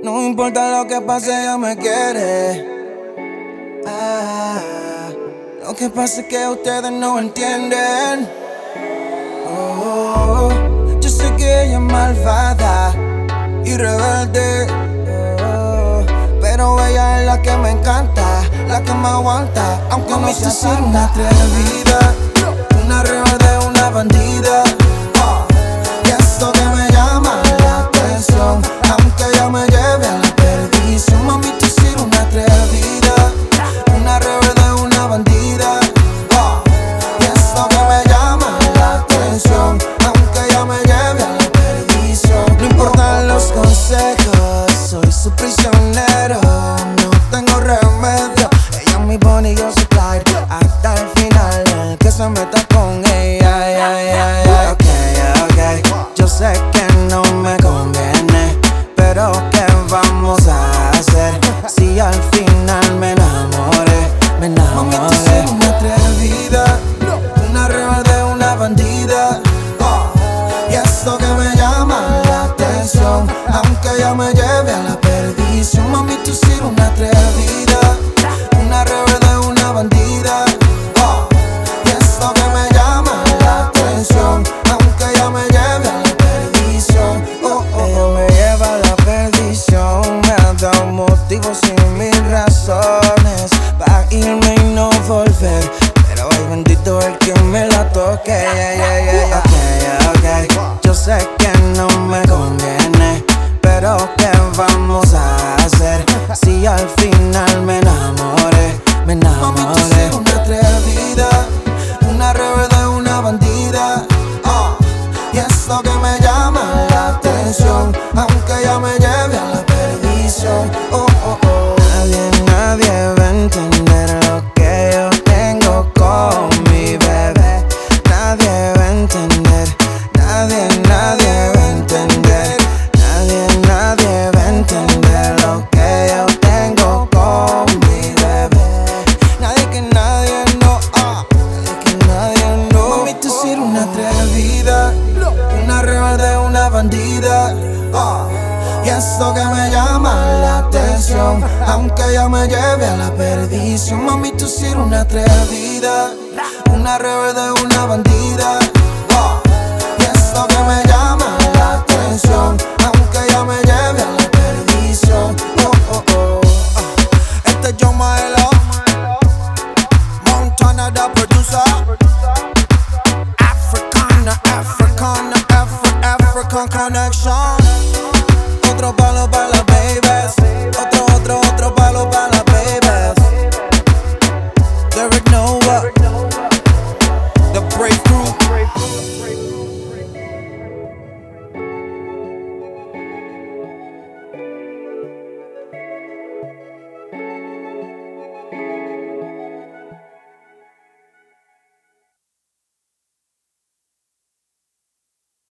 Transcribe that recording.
No importa lo que pase, ella me quiere. Lo que pasa es que ustedes no entienden. Yo sé que ella es malvada y rebelde, pero ella es la que me encanta, la que me aguanta, aunque no sea ser una atrevida, una rebelde, una bandida. Y esto que me llama la atención, aunque ella me lleve a la perdición. Mami, tú sí eres una atrevida, una rebelde, una bandida. Y esto que me llama la atención, aunque ella me lleve a la perdición. No importan los consejos, soy su prisionero, no tengo remedio. Ella es mi Bonnie, yo soy Clyde, hasta el final, el que se meta con ella. Yo sé que no me conviene, pero ¿qué vamos a hacer si al final me enamoré? Mami, tú eres una atrevida, una rebelde, una bandida. Y esto que me llama la atención, aunque ella me lleve a la perdición. Mami, tú eres una atrevida, una rebelde, una bandida. Y esto que me llama la atención, aunque ella me lleve a la perdición. Ella me lleva a la perdición, me ha dado motivos y mil razones para irme y no volver, pero ay bendito el que me la toque. Okay. Yo sé que no me conviene, pero ¿qué vamos a hacer si al final me enamoré? Mami, tú eres una atrevida, una rebelde, una bandida. Y esto que me llama la atención, aunque ella me lleve a la perdición. Nadie va a entender lo que yo tengo con mi bebé. Nadie va a entender, nadie va a entender. Nadie va a entender lo que yo tengo con mi bebé. Nadie no. Mami, tú sí eres una atrevida, una rebelde, una bandida. Y esto que me llama la atención, aunque ella me lleve a la perdición. Mami, tú sí eres una atrevida, una rebelde, una bandida. Y esto que me llama la atención, aunque ella me lleve a la perdición. Este es John Maelo, Montana the producer. African connection. Otro palo para las babies, otro palo para las babies. Derek Nova.